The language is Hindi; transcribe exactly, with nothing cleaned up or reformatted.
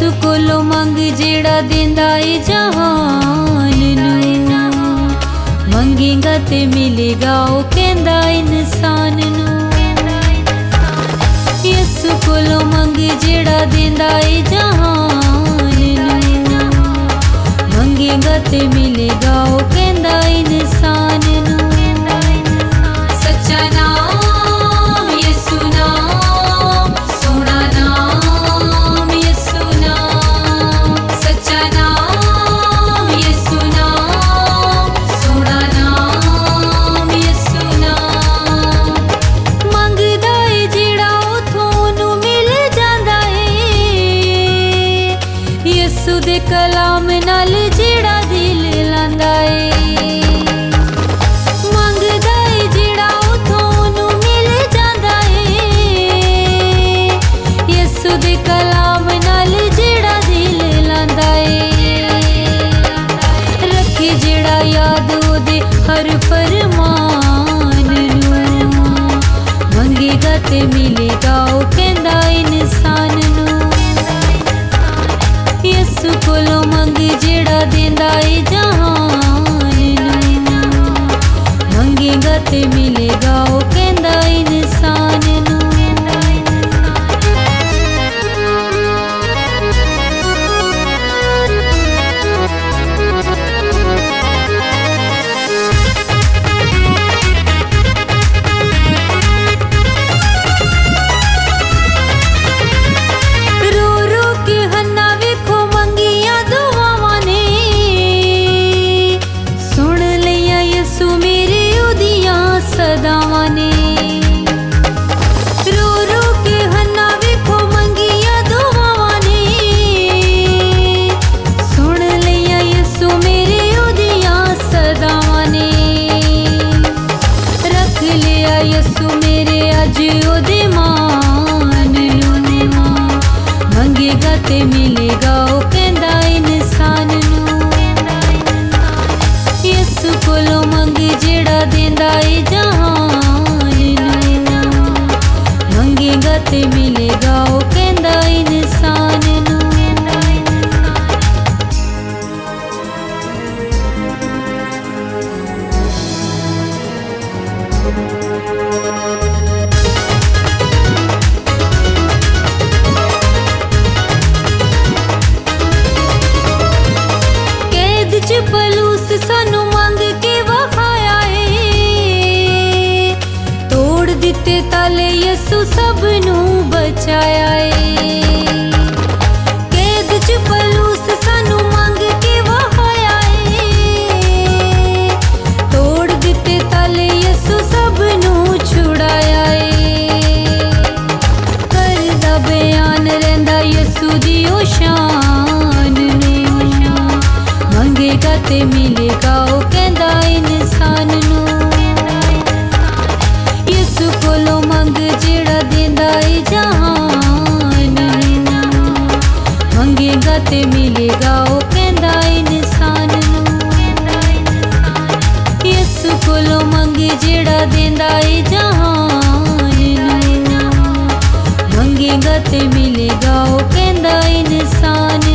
यसु कोलों मंग जेड़ा देंदा ए जहान नू, मंगेगा ते मिलेगा ओ कहंदा इंसान नू। यसु कोलों मंग जेड़ा देंदा ए जहान नू, मंगेगा ते मिलेगा ओ कहंदा इंसान नू। सच्चा नाम यसु नाम, सोना नाम यसु नाम, सच्चा नाम यसु नाम, सोना नाम यसु नाम। मंगदा ए जेड़ा उथों नू मिल जांदा ए, यसु दे कलाम नाल जेड़ा दिल लांदा ए। हर फरमान नू, मंगेगा ते मिलेगा ओ कहंदा इंसान नू। यसु कोलों मंग जेड़ा देंदा ए जहान नू, मंगेगा ते मिलेगा ओ कहंदा इंसान नू। यसु मेरे अज ओदे मान नू, मंगेगा ते मिलेगा ओ कहंदा इंसान नू। यसु कोलों मंग जेड़ा देंदा ए जहान नू, मंगेगा ते मिलेगा ओ कहंदा इंसान नू। पलूस सानू मंग के वखाया ए, तोड़ दिते ताले यसु सबनू बचाया ए। कैद च पलूस सानू मंग के वखाया ए, तोड़ दिते ताले यसु सबनू छुड़ाया ए। करदा बयान रहिंदा यसु दी ओ शान नू, मंगेगा ते मिलेगा ओ कहंदा इंसान नू। यसु कोलों मंग जेड़ा देंदा ए जहान नू, मंगेगा ते मिलेगा ओ कहंदा इंसान नू। यसु कोलों मंग जेड़ा देंदा ए जहान नू, मंगेगा ते मिलेगा ओ कहंदा इंसान